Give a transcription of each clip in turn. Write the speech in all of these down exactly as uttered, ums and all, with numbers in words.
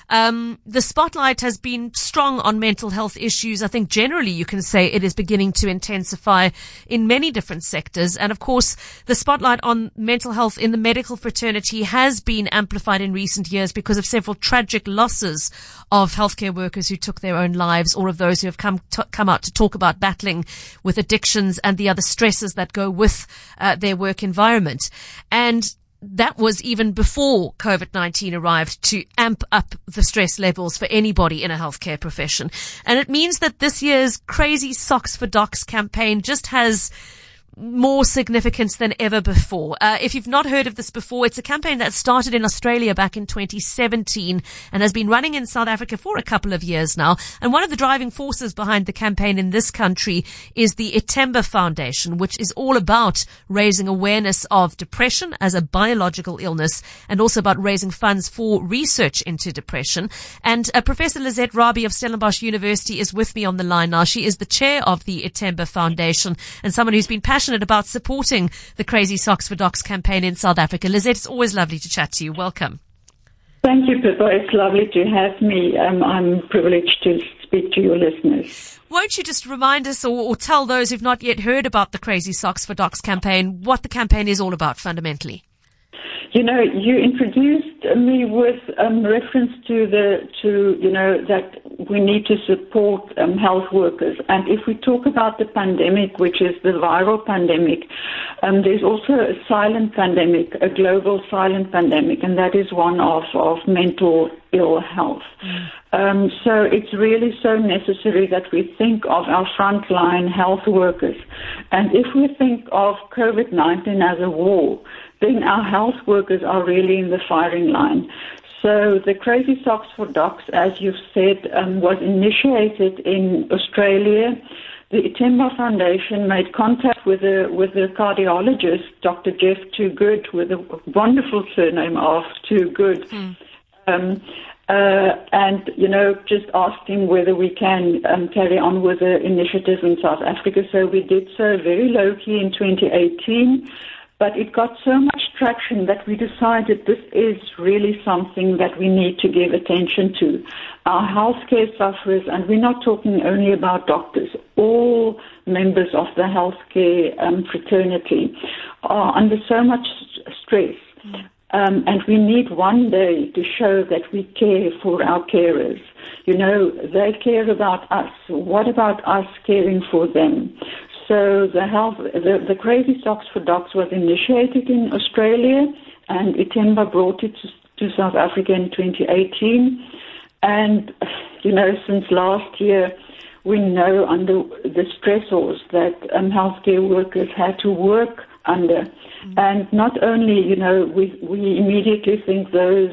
Um, the spotlight has been strong on mental health issues. I think generally you can say it is beginning to intensify in many different sectors. And of course, the spotlight on mental health in the medical fraternity has been amplified in recent years because of several tragic losses of healthcare workers who took their own lives, or of those who have come to, come out to talk about battling with addictions and the other stresses that go with uh, their work environment. And that was even before COVID nineteen arrived to amp up the stress levels for anybody in a healthcare profession. And it means that this year's Crazy Socks for Docs campaign just has more significance than ever before. Uh, if you've not heard of this before, it's a campaign that started in Australia back in twenty seventeen and has been running in South Africa for a couple of years now. And one of the driving forces behind the campaign in this country is the Itemba Foundation, which is all about raising awareness of depression as a biological illness and also about raising funds for research into depression. And uh, Professor Lizette Rabie of Stellenbosch University is with me on the line now. She is the chair of the Itemba Foundation and someone who's been passionate about supporting the Crazy Socks for Docs campaign in South Africa. Lizette, it's always lovely to chat to you. Welcome. Thank you, Pippa. It's lovely to have me. Um, I'm privileged to speak to your listeners. Won't you just remind us or, or tell those who've not yet heard about the Crazy Socks for Docs campaign what the campaign is all about fundamentally? You know, you introduced me with um, reference to the to you know that we need to support um, health workers, and if we talk about the pandemic, which is the viral pandemic, um, there's also a silent pandemic, a global silent pandemic, and that is one of of mental ill health. Mm. Um, so it's really so necessary that we think of our frontline health workers, and if we think of COVID nineteen as a war, then our health workers are really in the firing line. So the Crazy Socks for Docs, as you've said, um, was initiated in Australia. The Itemba Foundation made contact with a with a cardiologist, Doctor Jeff Toogood, with a wonderful surname of Toogood. Mm. Um, uh, and, you know, just asked him whether we can um, carry on with the initiative in South Africa. So we did so very low-key in twenty eighteen. But it got so much traction that we decided this is really something that we need to give attention to. Our healthcare sufferers, and we're not talking only about doctors, all members of the healthcare um, fraternity are under so much stress. Mm. Um, and we need one day to show that we care for our carers. You know, they care about us. What about us caring for them? So the health, the, the Crazy Socks for Docs was initiated in Australia, and Itemba brought it to, to South Africa in twenty eighteen. And, you know, since last year, we know under the stressors that um, healthcare workers had to work under. Mm-hmm. And not only, you know, we, we immediately think those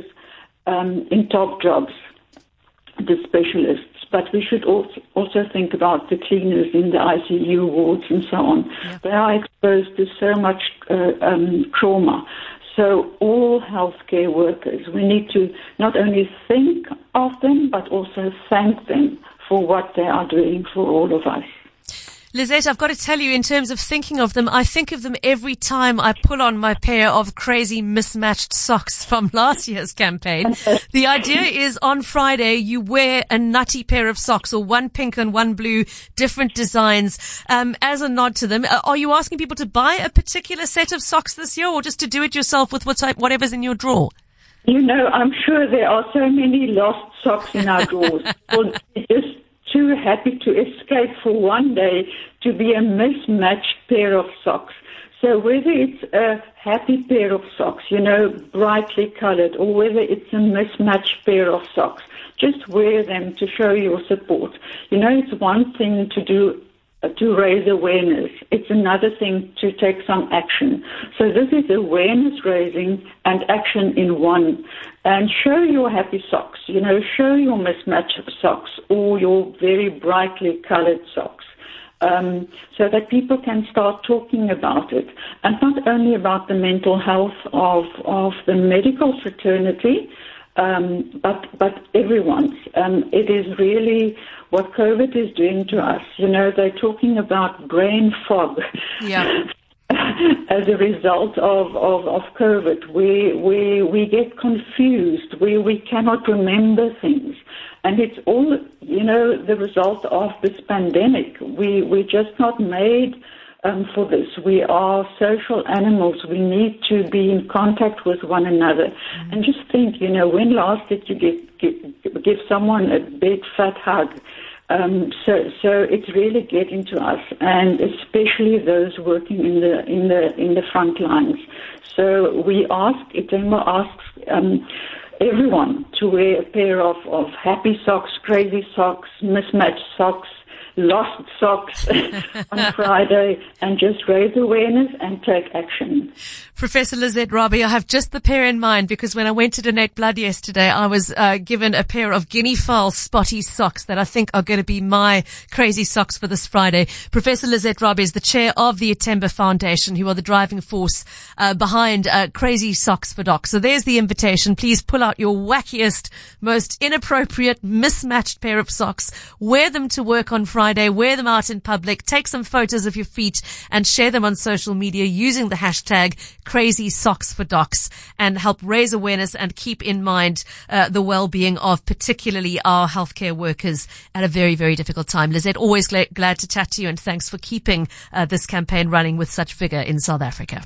um, in top jobs, the specialists, but we should also, also think about the cleaners in the I C U wards and so on. Yeah. They are exposed to so much uh, um, trauma. So all healthcare workers, we need to not only think of them, but also thank them for what they are doing for all of us. Lizette, I've got to tell you, in terms of thinking of them, I think of them every time I pull on my pair of crazy mismatched socks from last year's campaign. The idea is on Friday you wear a nutty pair of socks, or one pink and one blue, different designs, um, as a nod to them. Are you asking people to buy a particular set of socks this year, or just to do it yourself with whatever's in your drawer? You know, I'm sure there are so many lost socks in our drawers. Well, just too happy to escape for one day to be a mismatched pair of socks. So whether it's a happy pair of socks, you know, brightly colored, or whether it's a mismatched pair of socks, just wear them to show your support. You know, it's one thing to do to raise awareness. It's another thing to take some action. So this is awareness raising and action in one. And show your happy socks, you know, show your mismatched socks or your very brightly colored socks. Um, so that people can start talking about it, and not only about the mental health of, of the medical fraternity, um, but but everyone's. Um, it is really what COVID is doing to us. You know, they're talking about brain fog. Yeah. as a result of, of, of COVID. We, we, we get confused. We, we cannot remember things. And it's all, you know, the result of this pandemic. We, we're just not made um, for this. We are social animals. We need to be in contact with one another. Mm-hmm. And just think, you know, when last did you get, give, give someone a big fat hug? Um, so, so it's really getting to us, and especially those working in the in the in the front lines. So we ask, Itemba asks um, everyone to wear a pair of, of happy socks, crazy socks, mismatched socks, lost socks on Friday, and just raise awareness and take action. Professor Lizette Robbie, I have just the pair in mind because when I went to donate blood yesterday, I was uh, given a pair of guinea fowl spotty socks that I think are going to be my crazy socks for this Friday. Professor Lizette Robbie is the chair of the Itemba Foundation, who are the driving force uh, behind uh, Crazy Socks for Docs. So there's the invitation. Please pull out your wackiest, most inappropriate, mismatched pair of socks. Wear them to work on Friday. Wear them out in public. Take some photos of your feet and share them on social media using the hashtag Crazy Socks for Docs, and help raise awareness and keep in mind uh, the well-being of particularly our healthcare workers at a very, very difficult time. Lizette, always glad, glad to chat to you, and thanks for keeping uh, this campaign running with such vigor in South Africa.